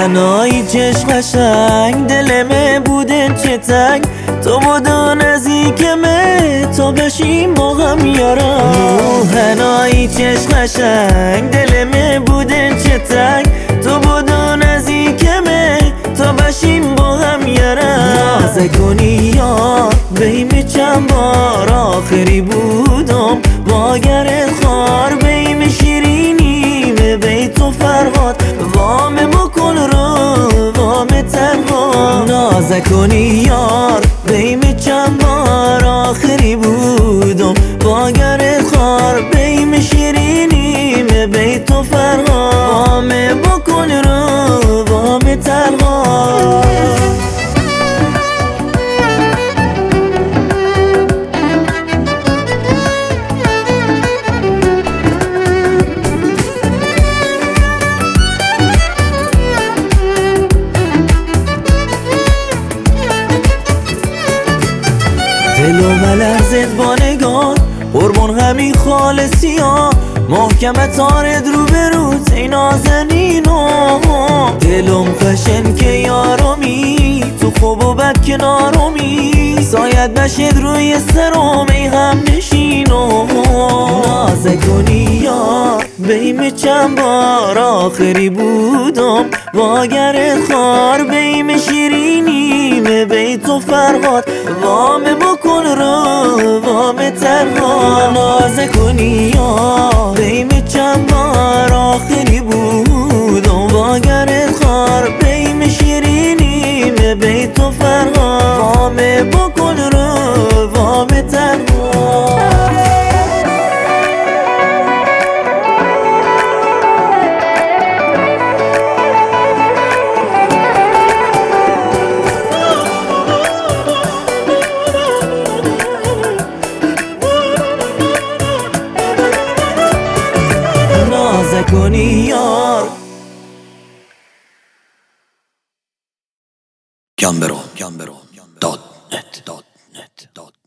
هنایی چشم قشنگ دلمه بودن چه تنگ تو بودو نزدیکمه تا بشیم با هم یارم هنایی چشم قشنگ دلمه بودن چه تنگ تو بودو نزدیکمه تا بشیم با هم یارم نازه کنی یار بیم چند بار آخری بودم واگر خار بیم شیرینیم بیت و فرهاد وام بکن رو وام تنها نازه کنی یار بیم چند بار آخری بودم واگر خار بیم شیرینیم بیت و فرهاد وام بکن رو وام تنها دلو ملرزت با نگاه قربون همین خالصی ها محکمت آرد رو به روز ای نازنینو دلم خشن که یارمی تو خوب و بد کنارمی ساید نشد روی سرم ای هم نشینو نازه کنی یار بیم چند بار آخری بودم واگر خار بیم شیرینیم بیت و فرهاد وام بکن رو وام تنها نازه کنی یار بیم چند بار آخری بودم واگر خار بیم شیرینیم بیت و فرهاد وام بکن رو وام تنها نازه کنی یار Gambero.net